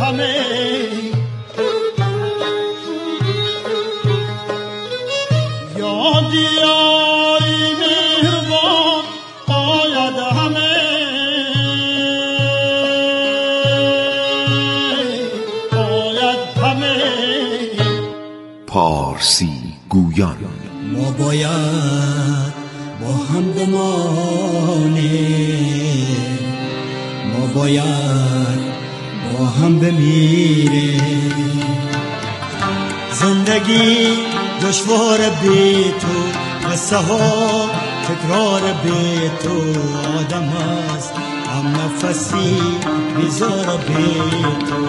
همه یادی یاری مهربان آید همه آید همه. پارسی گویان ما باید با هم بمانیم، ما باید با هم بمیریم. زندگی دشوار بی تو، قصه ها تکرار بی تو، آدم هست هم نفسی بیزار بی تو.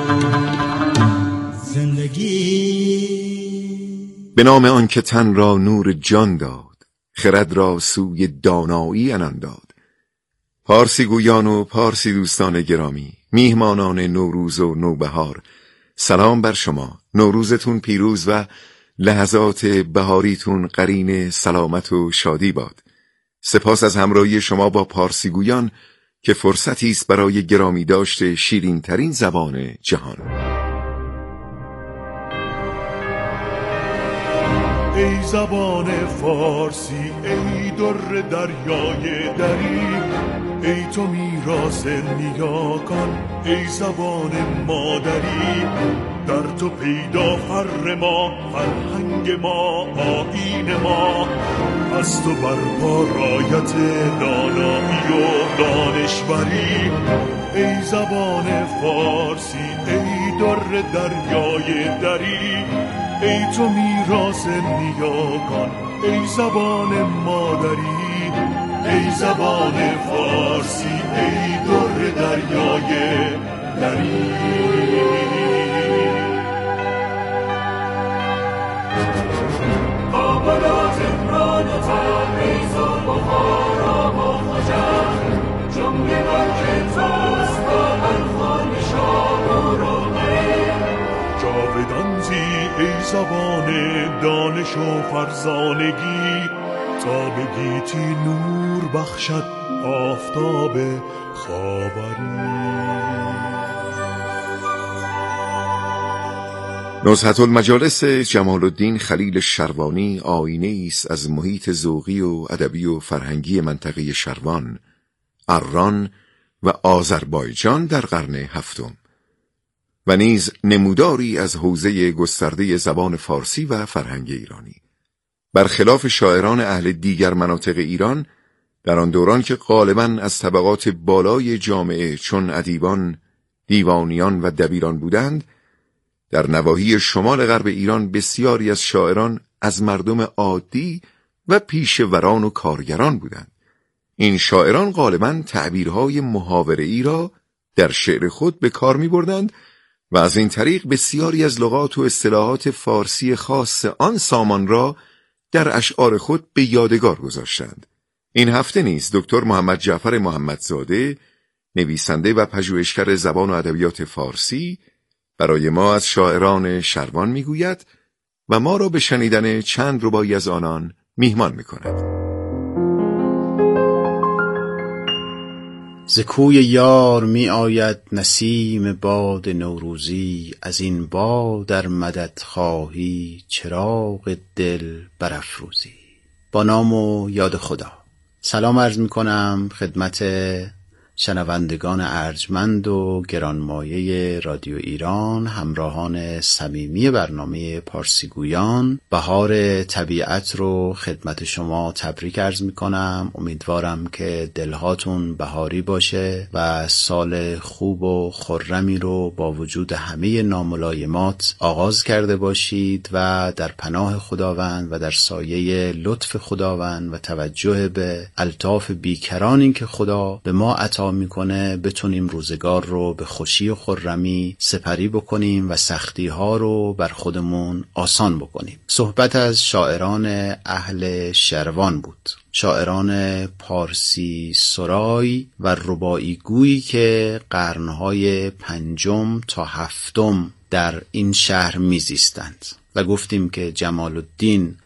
زندگی به نام آن که تن را نور جان داد، خرد را سوی دانایی عنان داد. پارسی گویان و پارسی دوستان گرامی، میهمانان نوروز و نوبهار، سلام بر شما. نوروزتون پیروز و لحظات بهاریتون قرین سلامت و شادی باد. سپاس از همراهی شما با پارسی گویان که فرصتی است برای گرامی داشت شیرین ترین زبان جهان. ای زبان فارسی، ای در دریای دری، ای تو میراث نیاکان، ای زبان مادری. در تو پیدا فر ما، فرهنگ ما، آیین ما. از تو برپا رایت دانایی و دانشوری. ای زبان فارسی، ای در دریای دری، ای تو میراث نیاکان، ای زبان مادری. ای زبان فارسی، ای در دریای دری. کابل و تهران و تبریز و بخارا و خجر، جمله ملک توست با بلخان شامور و غیر. جاودان زی ای زبان دانش و فرزانگی، تا به گیتی نور بخشد آفتاب خاوری. نزهت المجالس جمال الدین خلیل شروانی آینه است از محیط ذوقی و ادبی و فرهنگی منطقه شروان، اران و آذربایجان در قرن هفتم و نیز نموداری از حوزه گسترده زبان فارسی و فرهنگ ایرانی. برخلاف شاعران اهل دیگر مناطق ایران، در آن دوران که غالباً از طبقات بالای جامعه چون ادیبان، دیوانیان و دبیران بودند، در نواحی شمال غرب ایران بسیاری از شاعران از مردم عادی و پیشوران و کارگران بودند. این شاعران غالباً تعبیرهای محاوره‌ای را در شعر خود به کار می‌بردند و از این طریق بسیاری از لغات و اصطلاحات فارسی خاص آن سامان را در اشعار خود به یادگار گذاشتند. این هفته نیز دکتر محمد جعفر محمدزاده، نویسنده و پژوهشگر زبان و ادبیات فارسی، برای ما از شاعران شروان میگوید و ما را به شنیدن چند رباعی از آنان میهمان میکند. ز کوی یار می آید نسیم باد نوروزی، از این باد در مدد خواهی چراغ دل برافروزی. با نام و یاد خدا. سلام عرض می کنم خدمت شنوندگان ارجمند و گرانمایه رادیو ایران، همراهان صمیمی برنامه پارسی گویان. بهار طبیعت رو خدمت شما تبریک عرض میکنم. امیدوارم که دلهاتون بهاری باشه و سال خوب و خرمی رو با وجود همه ناملایمات آغاز کرده باشید و در پناه خداوند و در سایه لطف خداوند و توجه به الطاف بیکرانی که خدا به ما عطا میکنه بتونیم روزگار رو به خوشی و خرمی سپری بکنیم و سختی ها رو بر خودمون آسان بکنیم. صحبت از شاعران اهل شروان بود، شاعران پارسی سرای و رباعی گویی که قرنهای 5 تا 7 در این شهر میزیستند و گفتیم که جمال الدین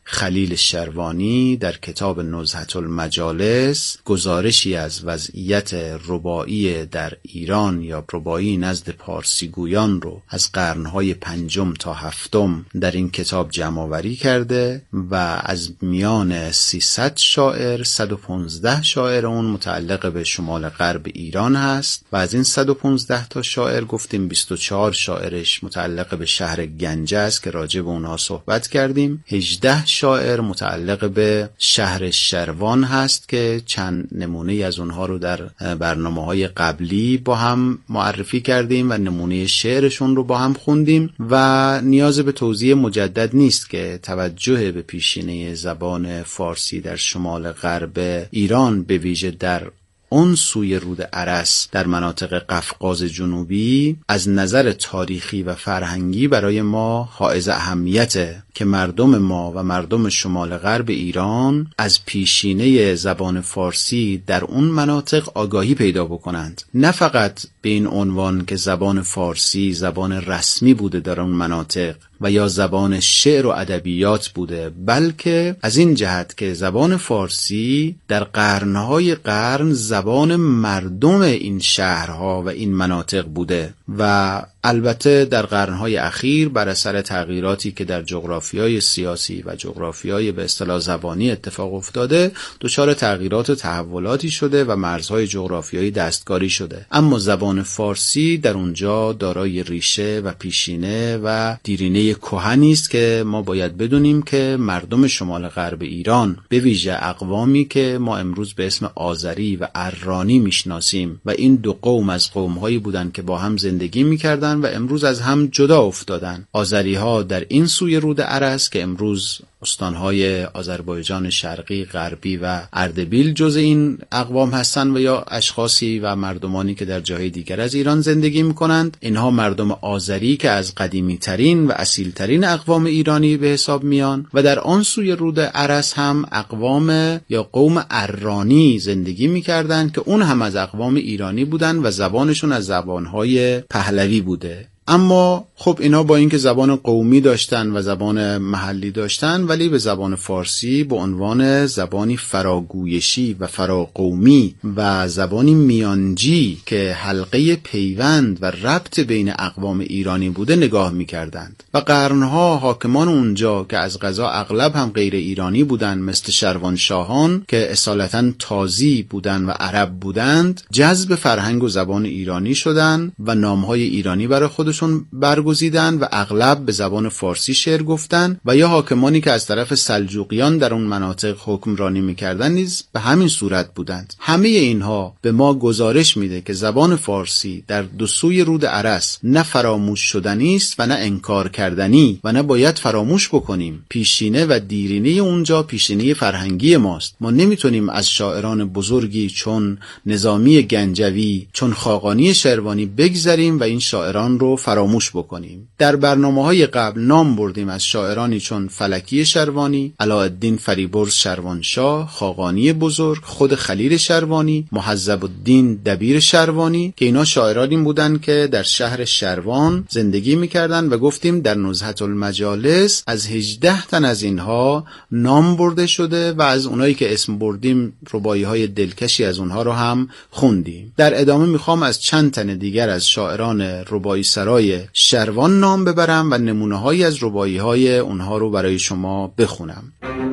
خلیل شروانی در کتاب نزهة المجالس گزارشی از وضعیت رباعی در ایران یا رباعی نزد پارسیگویان رو از قرنهای 5 تا 7 در این کتاب جمع‌آوری کرده و از میان 300 شاعر 115 شاعر اون متعلق به شمال غرب ایران هست و از این 115 تا شاعر گفتیم 24 شاعرش متعلق به شهر گنجه است که راجع به اونها صحبت کردیم. 18 شاعر متعلق به شهر شروان هست که چند نمونه از اونها رو در برنامه‌های قبلی با هم معرفی کردیم و نمونه شعرشون رو با هم خوندیم و نیاز به توضیح مجدد نیست که توجه به پیشینه زبان فارسی در شمال غرب ایران به ویژه در اون سوی رود ارس در مناطق قفقاز جنوبی از نظر تاریخی و فرهنگی برای ما حائز اهمیته که مردم ما و مردم شمال غرب ایران از پیشینه زبان فارسی در اون مناطق آگاهی پیدا بکنند، نه فقط به این عنوان که زبان فارسی زبان رسمی بوده در اون مناطق و یا زبان شعر و ادبیات بوده، بلکه از این جهت که زبان فارسی در قرنهای قرن زبان مردم این شهرها و این مناطق بوده و البته در قرنهای اخیر بر اثر تغییراتی که در جغرافیای سیاسی و جغرافیای به اصطلاح زبانی اتفاق افتاده دچار تغییرات و تحولاتی شده و مرزهای جغرافیایی دستکاری شده، اما زبان فارسی در اونجا دارای ریشه و پیشینه و دیرینه کهنی است که ما باید بدونیم که مردم شمال غرب ایران به ویژه اقوامی که ما امروز به اسم آذری و ارانی میشناسیم و این دو قوم از قوم‌هایی بودند که با هم زندگی می‌کردند و امروز از هم جدا افتادن. آذری‌ها در این سوی رود ارس که امروز استانهای آذربایجان شرقی، غربی و اردبیل جز این اقوام هستند و یا اشخاصی و مردمانی که در جای دیگر از ایران زندگی می‌کنند. اینها مردم آذری که از قدیمی‌ترین و اصیل‌ترین اقوام ایرانی به حساب میان و در آن سوی رود ارس هم اقوام یا قوم ارانی زندگی می‌کردند که اون هم از اقوام ایرانی بودند و زبانشون از زبان‌های پهلوی بوده. اما خب اینا با اینکه زبان قومی داشتن و زبان محلی داشتن ولی به زبان فارسی به عنوان زبانی فراگویشی و فراقومی و زبانی میانجی که حلقه پیوند و ربط بین اقوام ایرانی بوده نگاه می‌کردند و قرنها حاکمان اونجا که از قضا اغلب هم غیر ایرانی بودند مثل شروانشاهان که اصالتاً تازی بودند و عرب بودند جذب فرهنگ و زبان ایرانی شدند و نام‌های ایرانی برای خودشون برگزیدن و اغلب به زبان فارسی شعر گفتن و یا حاکمانی که از طرف سلجوقیان در اون مناطق حکمرانی میکردن نیز به همین صورت بودند. همه اینها به ما گزارش میده که زبان فارسی در دو سوی رود ارس نه فراموش شدنی است و نه انکار کردنی و نه باید فراموش بکنیم. پیشینه و دیرینه اونجا پیشینه فرهنگی ماست. ما نمیتونیم از شاعران بزرگی چون نظامی گنجوی، چون خاقانی شروانی بگذریم و این شاعران رو فراموش بکنیم. در برنامه‌های قبل نام بردیم از شاعرانی چون فلکی شروانی، علاءالدین فریبرز شروانشاه، خاقانی بزرگ، خود خلیل شروانی، محذب الدین دبیر شروانی که اینا شاعرانی بودند که در شهر شروان زندگی می‌کردند و گفتیم در نزهة المجالس از 18 تن از اینها نام برده شده و از اونایی که اسم بردیم رباعی‌های دلکشی از اونها رو هم خوندیم. در ادامه می‌خوام از چند تن دیگر از شاعران رباعی سرای شروان نام ببرم و نمونه‌هایی از رباعی‌های اونها رو برای شما بخونم.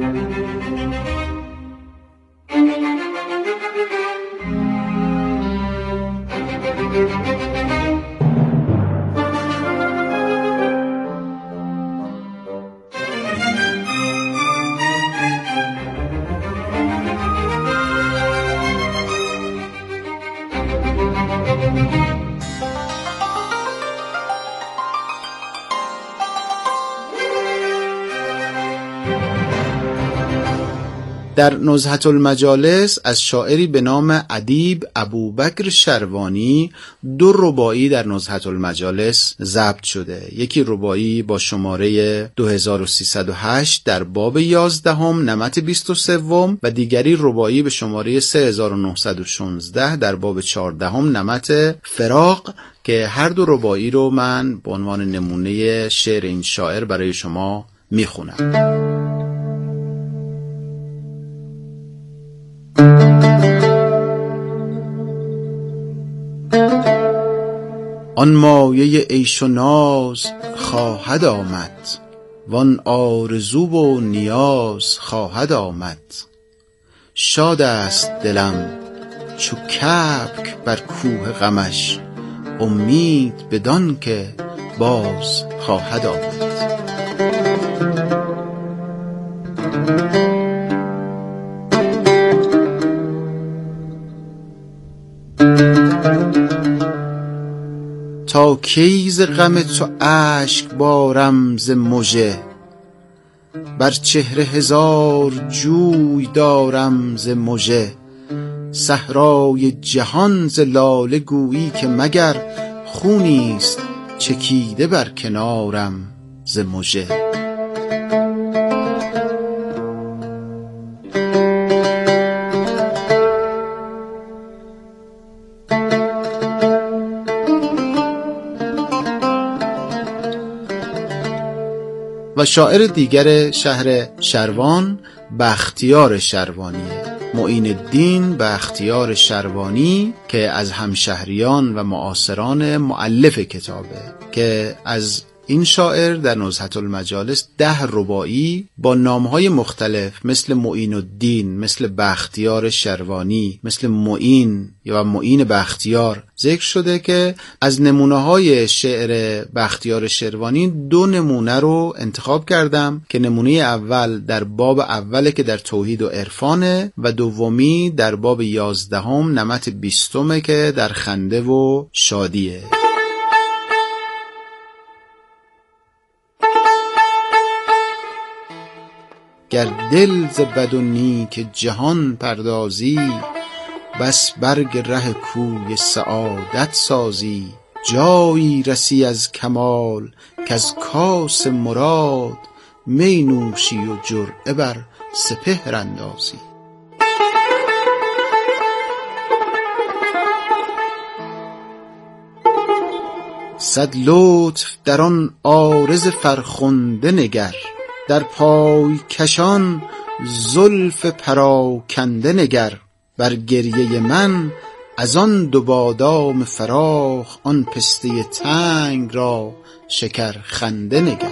در نزهة المجالس از شاعری به نام ادیب ابوبکر شروانی 2 رباعی در نزهة المجالس ضبط شده. یکی رباعی با شماره 2308 در باب 11 نمط 23 و دیگری رباعی به شماره 3916 در باب 14 نمط فراق که هر 2 رباعی رو من به عنوان نمونه شعر این شاعر برای شما میخونم. آن مایه عیش و ناز خواهد آمد، وان آرزو و نیاز خواهد آمد. شاد است دلم چو کبک بر کوه غمش، امید بدان که باز خواهد آمد. تا کی ز غم تو اشک بارم ز مژه، بر چهره هزار جوی دارم ز مژه. صحرای جهان ز لاله گویی که مگر، خونیست چکیده بر کنارم ز مژه. و شاعر دیگر شهر شروان بختیار شروانیه، معین الدین بختیار شروانی، که از همشهریان و معاصران مؤلف کتابه، که از این شاعر در نزهة المجالس 10 رباعی با نامهای مختلف مثل معین الدین، مثل بختیار شروانی، مثل معین یا معین بختیار ذکر شده، که از نمونه‌های شعر بختیار شروانی 2 نمونه رو انتخاب کردم که نمونه اول در باب اوله که در توحید و عرفانه، و دومی در باب 11 نمط 20 که در خنده و شادیه. گر دل ز بد و نیک جهان پردازی، بس برگ ره کوی سعادت سازی. جایی رسی از کمال کز کاس مراد، می نوشی و جرعه بر سپهر اندازی. صد لطف در آن عارض فرخنده نگر، در پای کشان زلف پراکنده نگر. بر گریه من از آن 2 بادام فراخ، آن پسته تنگ را شکر خنده نگر.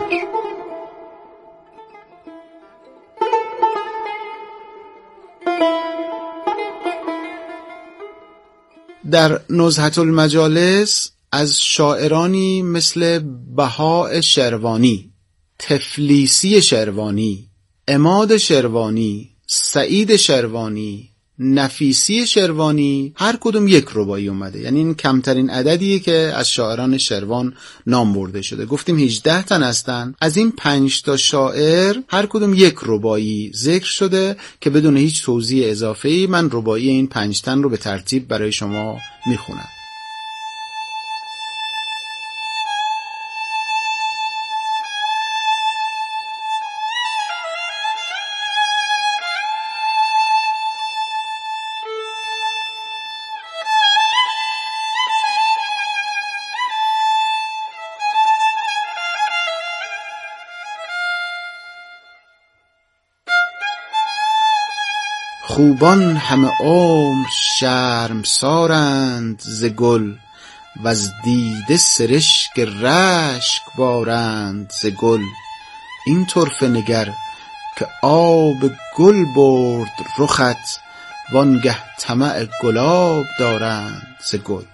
در نزهة المجالس از شاعرانی مثل بهاء شروانی، تفلیسی شروانی، عماد شروانی، سعید شروانی، نفیسی شروانی، هر کدوم 1 رباعی اومده. یعنی این کمترین عددیه که از شاعران شروان نام برده شده. گفتیم 18 تن هستن، از این 5 تا شاعر هر کدوم 1 رباعی ذکر شده که بدون هیچ توضیح اضافه‌ای من رباعی این 5 تن رو به ترتیب برای شما میخونم. خوبان همه عمر شرمسارند ز گل، وز دیده سرشک رشک بارند ز گل. این طرفه نگر که آب گل برد رخت، وانگه طمع گلاب دارند ز گل.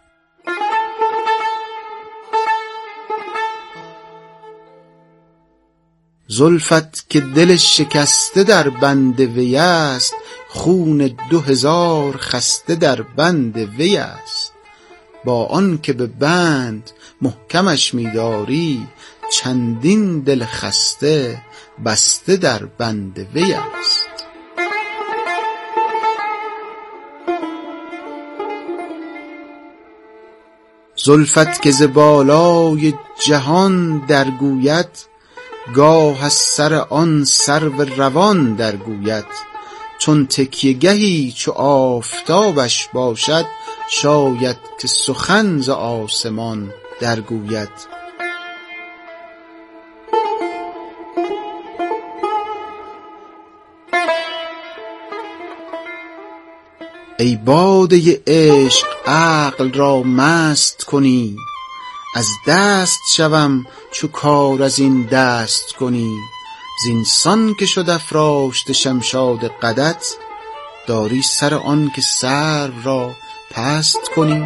زلفت که دل شکسته در بند وی است، خون 2000 خسته در بند وی است. با آن که به بند محکمش می‌داری، چندین دل خسته بسته در بند وی است. زلفت که ز بالای جهان درگوید، گاه از سر آن سرو روان درگوید. چون تکیه گهی چو آفتابش باشد، شاید که سخن ز آسمان درگوید. ای باده عشق عقل را مست کنی، از دست شوم چو کار از این دست کنی. زینسان که شد افراشته شمشاد قدت، داری سر آن که سرو را پست کنی.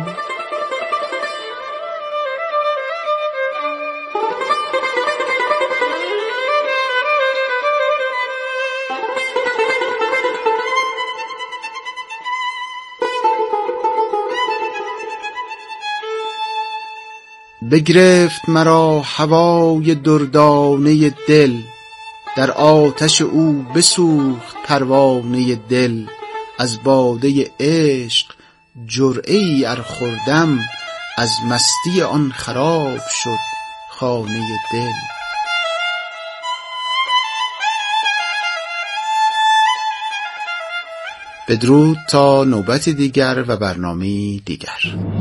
بگرفت مرا هوای دردانه دل، در آتش او بسوخت پروانه دل. از باده عشق جرعه ای ار خوردم، از مستی آن خراب شد خانه دل. بدرود تا نوبت دیگر و برنامه دیگر.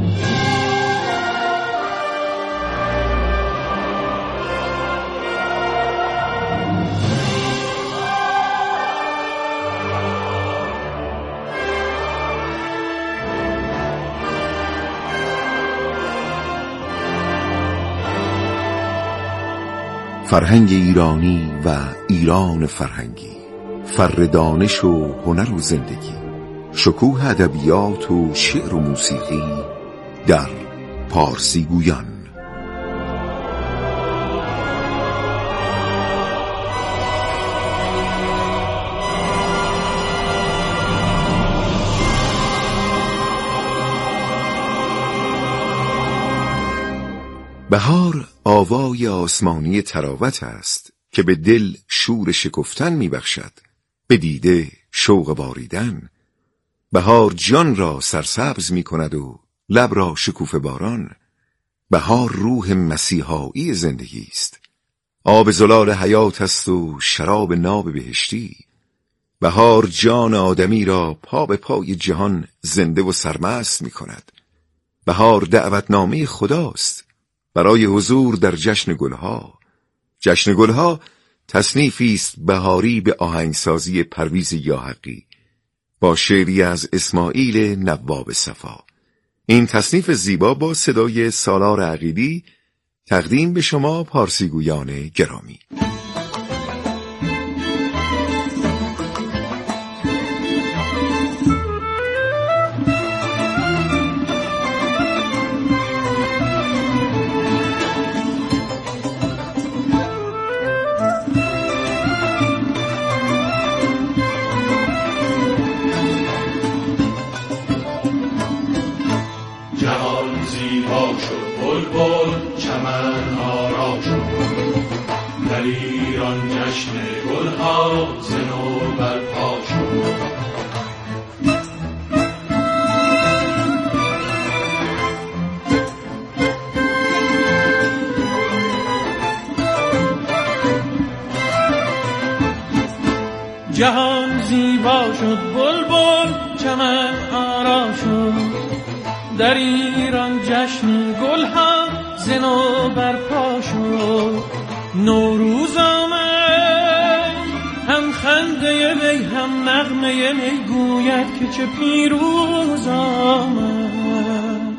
فرهنگ ایرانی و ایران فرهنگی، فر دانش و هنر و زندگی، شکوه ادبیات و شعر و موسیقی در پارسی گویان. بهار آوای آسمانی تراوت است که به دل شور شکفتن میبخشد، به دیده شوق باریدن. بهار جان را سرسبز میکند و لب را شکوفه باران. بهار روح مسیحایی زندگی است، آب زلال حیات است و شراب ناب بهشتی. بهار جان آدمی را پا به پای جهان زنده و سرمست میکند. بهار دعوتنامه خداست برای حضور در جشن گلها. جشن گلها تصنیفی است بهاری به آهنگسازی پرویز یاحقی با شعری از اسماعیل نواب صفا. این تصنیف زیبا با صدای سالار عقیلی تقدیم به شما پارسیگویان گرامی. جهان زیبا شد، بلبل چمن آرا شد. در ایران جشن گلها ز نو برپا شد. نوروز آمد، هم خنده می هم نغمه می گوید که چه پیروز آمد.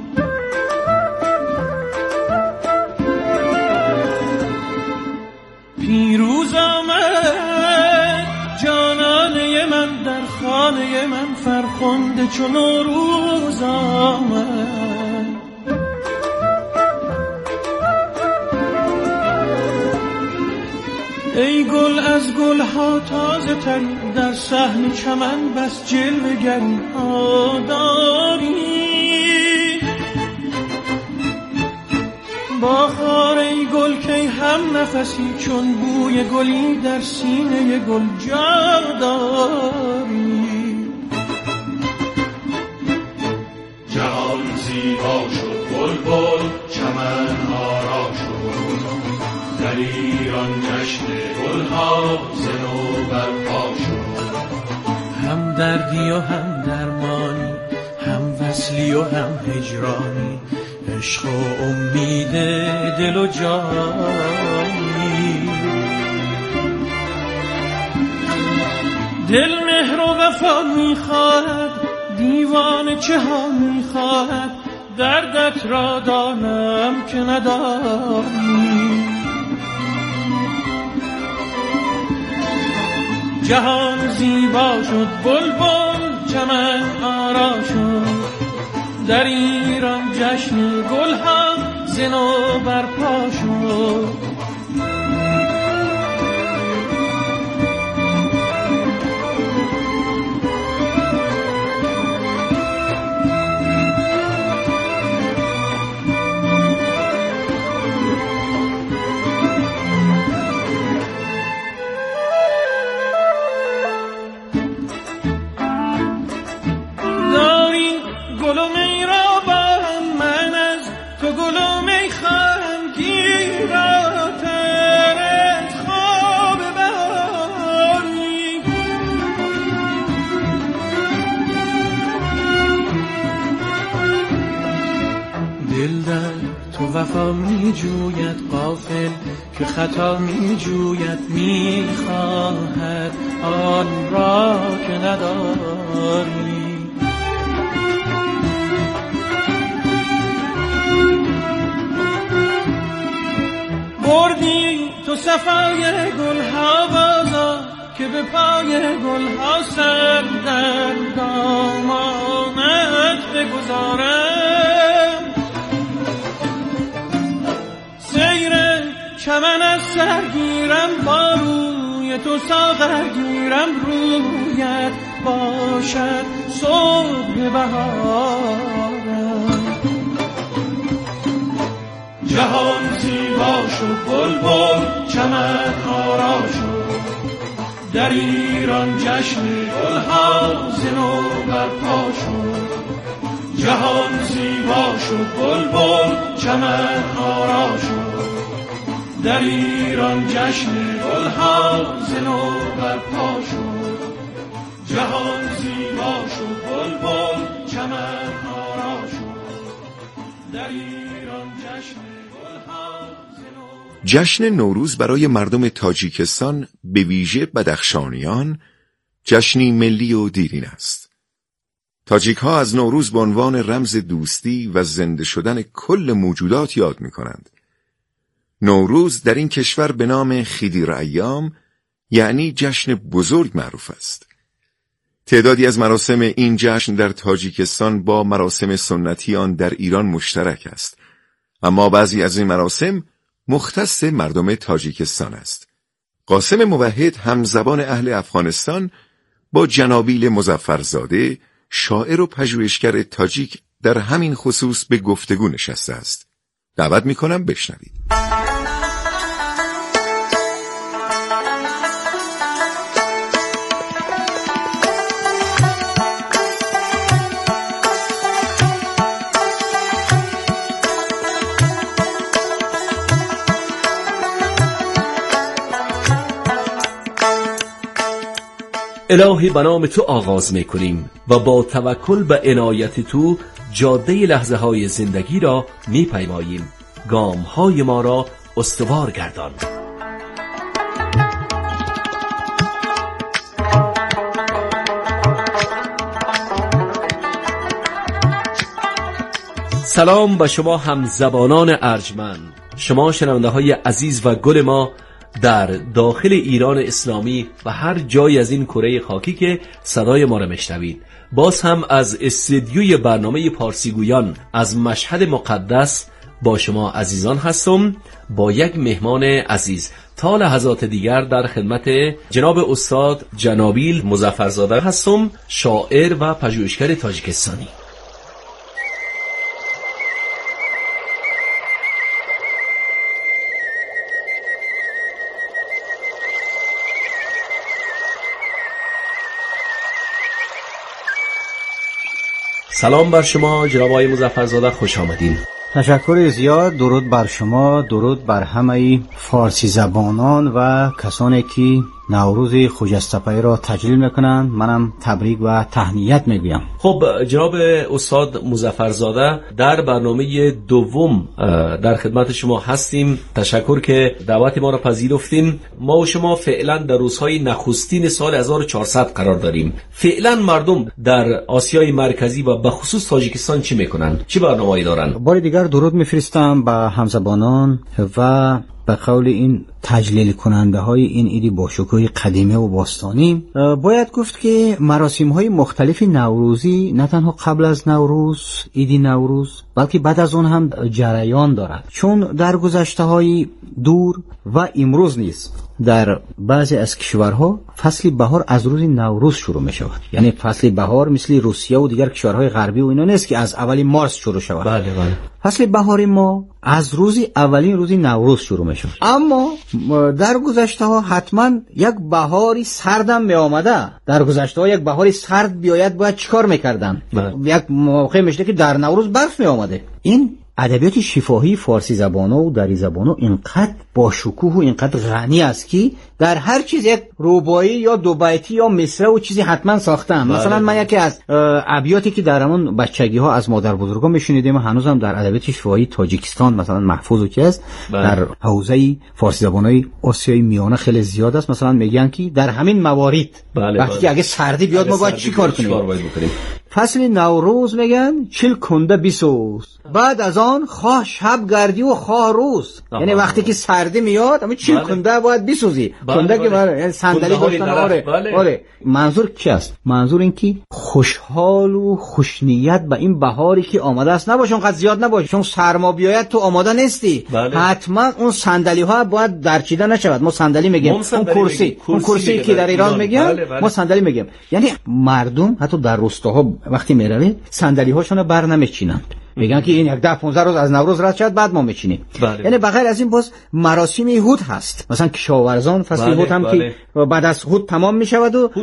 پیروز آمد جانانه من، در خانه من فرخنده چون نوروز آمد. ای گل از گلها تازه تری، در صحن چمن بس جلوه گری داری. با خار ای گل کی هم نفسی، چون بوی گلی در سینه گل جا داری. جهان زیبا شد، بلبل چمن آرا شد. در ایران جشن گلها ز نو برپا شد. هم دردی و هم درمانی، هم وصلی و هم هجرانی، عشق و امید دل و جانی. دل مهر و وفا میخواهد، دیوانه چه ها میخواهد، دردت را دانم که نداری. جهان زیبا شد، بلبل چمن آرا شد، در ایران جشن گل ها ز نو برپا شد. وفا می جوید غافل که خطا می جوید، می خواهد آن را که نداری. بردی تو صفای گل ها بازا که به پای گل ها سر در دامانت بگذارم. چمن از سرگیرم با روی تو ساغرگیرم، رویت باشد صبح بهارم. جهان زیبا شد، بلبل چمن آرا شد، در ایران جشن گلها ز نو برپا شد. جهان زیبا شد، بلبل چمن آرا شد، در ایران جشن گلها ز نو برپا شد. جهان زیبا شد، بلبل چمن آرا شد، در ایران جشن گلها ز نو. جشن نوروز برای مردم تاجیکستان، به ویژه بدخشانیان، جشنی ملی و دیرین است. تاجیک ها از نوروز به عنوان رمز دوستی و زنده شدن کل موجودات یاد می کنند. نوروز در این کشور به نام خیدیر ایام یعنی جشن بزرگ معروف است. تعدادی از مراسم این جشن در تاجیکستان با مراسم سنتی آن در ایران مشترک است، اما بعضی از این مراسم مختص مردم تاجیکستان است. قاسم موحد، همزبان اهل افغانستان، با جنابیل مظفرزاده، شاعر و پژوهشگر تاجیک، در همین خصوص به گفتگو نشسته است. دعوت می‌کنم بشنوید. الهی به نام تو آغاز می‌کنیم و با توکل به عنایت تو جاده لحظه های زندگی را می‌پیماییم. گام های ما را استوار گردان. سلام به شما همزبانان ارجمند، شما شنونده های عزیز و گل ما در داخل ایران اسلامی و هر جای از این کره خاکی که صدای ما را میشنوید. باز هم از استودیوی برنامه پارسیگویان از مشهد مقدس با شما عزیزان هستم، با یک مهمان عزیز. تا لحظات دیگر در خدمت جناب استاد جنابیل مظفرزاده هستم، شاعر و پژوهشگر تاجیکستانی. سلام بر شما جناب آقای مظفرزاده، خوش آمدین. تشکر زیاد. درود بر شما، درود بر همه فارسی زبانان و کسانی که نوروز خجسته را تجلیل میکنند. منم تبریک و تهنیت میگویم. خب جناب استاد مظفرزاده، در برنامه دوم در خدمت شما هستیم. تشکر که دعوت ما را پذیرفتیم. ما و شما فعلا در روزهای نخستین سال 1400 قرار داریم. فعلا مردم در آسیای مرکزی و به خصوص تاجیکستان چی میکنن؟ چی برنامه‌ای دارن؟ بار دیگر درود میفرستم به همزبانان و به قول این تجلیل کننده های این ایدی با شکوه قدیمه و باستانی. باید گفت که مراسم های مختلف نوروزی نه تنها قبل از نوروز، ایدی نوروز، بلکه بعد از اون هم جریان دارد، چون در گذشته های دور و امروز نیز در بعضی از کشورها فصل بهار از روز نوروز شروع می شود. یعنی فصل بهار مثل روسیه و دیگر کشورهای غربی و اینا نیست که از اولی مارس شروع شود. بله بله. فصل بهار ما از اولین روز نوروز شروع می شود. اما در گذشته ها حتما یک بهاری سردم می آمده. در گذشته ها یک بهاری سرد بیاید باید چیکار میکردن؟ یک موقع میشه که در نوروز برف می آمده. این ادبیات شفاهی فارسی زبانه و دری زبانه اینقدر با شکوه و اینقدر غنی است که در هر چیز یک رباعی یا دو بیتی یا مصرع و چیزی حتما ساختم. مثلا من یکی از ابیاتی که در همون بچگی ها از مادر بزرگان میشنیدیم هنوزم در ادبیات شفاهی تاجیکستان مثلا محفوظ و چی است، در حوزه فارسی زبانه آسیای میانه خیلی زیاد است. مثلا میگن که در همین موارد وقتی که اگه سردی بیاد ما باید چیکار کنیم؟ فصل نوروز میگن 40 کنده بیسوز، بعد از آن خواه شب گردی و خواه روز. یعنی وقتی که سردی میاد اما 40 کنده باید بیسوزی. کنده که یعنی صندلی گذاشتن. آره. منظور چی است؟ منظور این که خوشحال و خوشنیت به این بهاری که آماده است نباشه، اونقدر زیاد نباشه، چون سرما بیاید تو آماده نیستی. حتما اون صندلی ها باید درچیده نشود. ما صندلی میگیم، اون کرسی که در ایران میگیم ما صندلی میگیم. یعنی مردم حتی در روستاها وقتی میروید صندلی هاشون رو بر نمیچینند، میگن که این 10-15 روز از نوروز رد شد بعد ما میچینیم. یعنی بغیر از این باز مراسم هود هست. مثلا کشاورزان فصل هود هم که بعد از هود تمام میشود و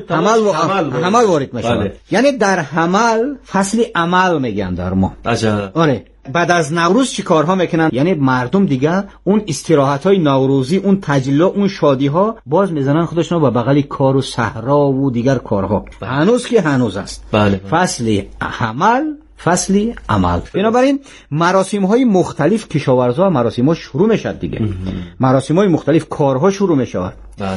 حمل وارد میشود. یعنی در حمل فصل عمل میگن در ما. آره. بعد از نوروز چی کارها میکنن؟ یعنی مردم دیگه اون استراحت های نوروزی، اون تجلیل، اون شادی ها باز میزنن خودشون با بغل کار و صحرا و دیگر کارها. هنوز که هنوز است. فصل حمل، فصل عمل. بنابراین مراسم های مختلف کشاورزا و مراسم ها شروع میشد دیگه. مراسم های مختلف کارها شروع میشود.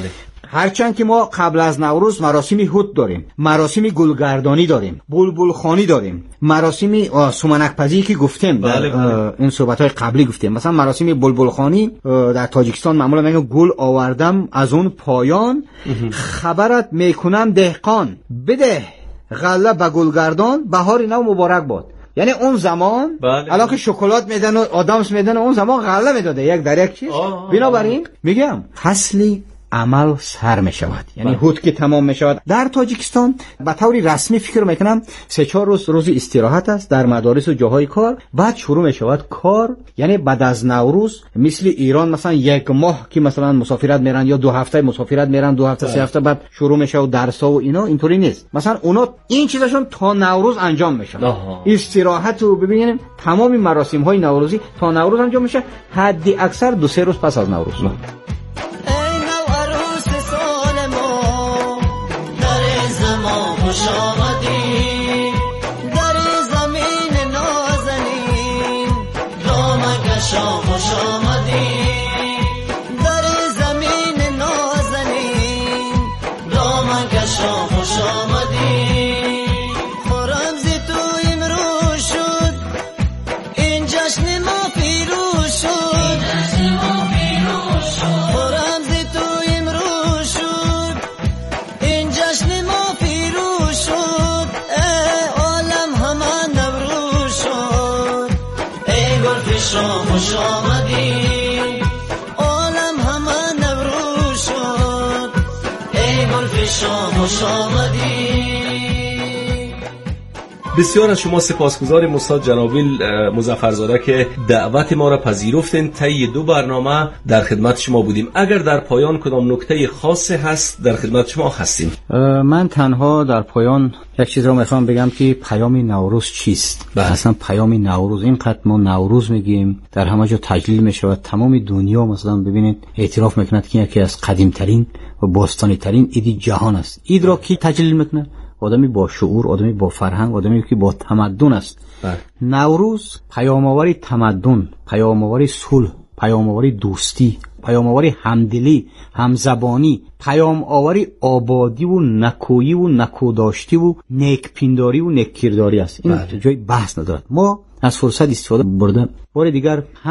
هرچند که ما قبل از نوروز مراسم هود داریم، مراسم گلگردانی داریم، بلبل خوانی داریم، مراسم سومنک پزی که گفتیم در این صحبت‌های قبلی گفتیم. مثلا مراسم بلبل خوانی در تاجیکستان معمولا میگن گل آوردم از اون پایان، خبرت میکنم دهقان بده غله به گلگردان، بهار نو مبارک باد. یعنی اون زمان الان که شکلات میدن و آدامس میدن، اون زمان غله میداده یک در یک چیز. بنابراین میگم فصل عمل سر می شود. یعنی هود که تمام می شود. در تاجیکستان به طور رسمی فکر میکنم 3-4 روز استراحت است در مدارس و جاهای کار، بعد شروع می شود کار. یعنی بعد از نوروز مثل ایران مثلا 1 ماه که مثلا مسافرت میرن یا 2 هفته مسافرت میرن، 2 هفته 3 هفته بعد شروع می شود درس‌ها و اینا. اینطوری نیست. مثلا اونا این چیزاشون تا نوروز انجام میشه. استراحت رو ببینیم تمام مراسم های نوروزی تا نوروز انجام میشه، حد اکثر 2-3 روز پس از نوروز. خوش آمدی در زمین نازنین، رامکشا خوش آمدی در زمین نازنین، رامکشا خوش آمدی. خورم زی تو امروز شد این جشن ما پیروز شد، خورم زی تو امروز شد این جشن ما خوش آمدی، عالم همه نوروز شد، ای گل فشان خوش آمدی. بسیار از شما سپاسگزاریم استاد جنابیل مظفرزاده که دعوت ما را پذیرفتین. طی 2 برنامه در خدمت شما بودیم. اگر در پایان کدام نکته خاصی هست در خدمت شما هستیم. من تنها در پایان یک چیز رو میخوام بگم که پیام نوروز چیست. اصلا پیام نوروز اینقدر ما نوروز میگیم، در همه جا تجلیل میشود، تمام دنیا مثلا ببینید اعتراف میکند که یکی از قدیمترین و باستانی ترین عید جهان است. عید را کی تجلیل میکنه؟ آدمی با شعور، آدمی با فرهنگ، آدمی که با تمدن است. نوروز پیام‌آور تمدن، پیام‌آور صلح، پیام‌آور دوستی، پیام‌آور همدلی، همزبانی، پیام‌آور آبادی و نکویی و نکوداشتی و نیکپنداری و نیککرداری است. این جای بحث ندارد. ما از فرصت استفاده بردن بار دیگر